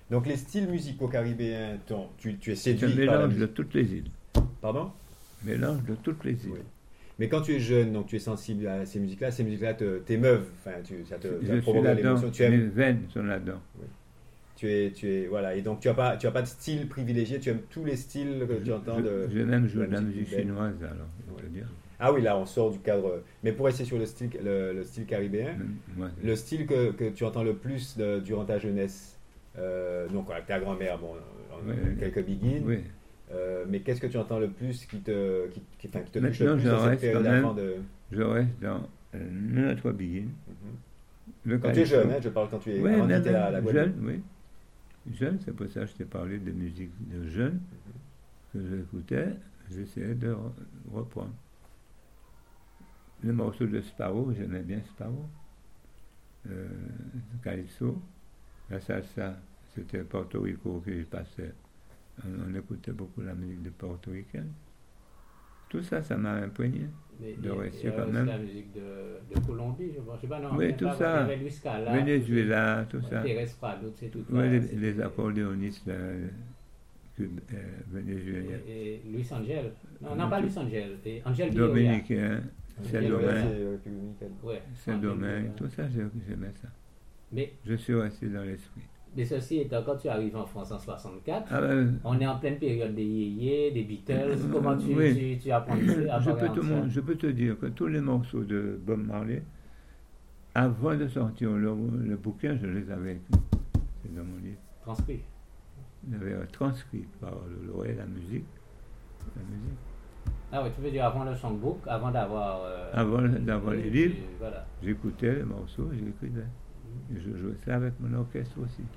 Donc les styles musicaux caribéens, tu es C'est un séduit par la mélange de musique. toutes les îles. Pardon? Mélange de toutes les îles. Oui. Mais quand tu es jeune, donc tu es sensible à ces musiques-là t'émeuvent, enfin, ça Je suis provoque de là-dedans, l'émotion. Tu mes aimes, veines sont là-dedans. oui. Voilà. Et donc tu as pas de style privilégié, tu aimes tous les styles que tu entends J'ai même de joué de la musique cubaine. chinoise, alors, je Oui. veux dire. Ah oui, là on sort du cadre. Mais pour rester sur le style caribéen, Moi, le style que tu entends le plus durant ta jeunesse, donc avec ta grand-mère, bon, oui, quelques biguines, oui. mais qu'est-ce que tu entends le plus enfin, qui te touche Maintenant, le plus je dans cette reste période quand même. avant de. Je reste dans notre begin. Mhm. Le Quand tu es jeune, calypso. hein, je parle quand tu es Oui, avant de même quitter la Guadeloupe. jeune, oui. Jeune, c'est pour ça que je t'ai parlé de musique de jeune que j'écoutais. J'essayais de reprendre. Le morceau de Sparrow, j'aimais bien Sparrow. Calypso. La salsa, c'était Porto Rico que je passais. On écoutait beaucoup la musique de portoricaine. Tout ça, ça m'a imprégné Mais de rester il y a quand aussi même. la musique de Colombie, je pense. Je sais pas, non, Oui, même tout pas, ça. il y avait Luis Cala, Venezuela, tout ça. Pérez Prado, c'est tout Oui, ça. les accordéonistes vénézuéliens. Et Luis Angel. Non, Oui, pas tout- Luis Angel. Et Angel Villoria. Dominicains, Angel Saint-Domingue, C'est République dominicaine. Ouais. Saint-Domingue, tout ça, j'aimais ça. Mais, Je suis resté dans l'esprit. mais ceci étant, quand tu arrives en France en 64, Ah ben, on est en pleine période des yéyés, des Beatles. Comment oui. tu apprends à je peux te dire que tous les morceaux de Bob Marley, avant de sortir le bouquin, je les avais écrits. C'est dans mon livre. transcrit. J'avais transcrit par l'oreille la musique. Ah oui, tu veux dire avant le songbook, avant d'avoir. Avant d'avoir les livres, Voilà. j'écoutais les morceaux, j'écrivais. Et je jouais ça avec mon orchestre aussi.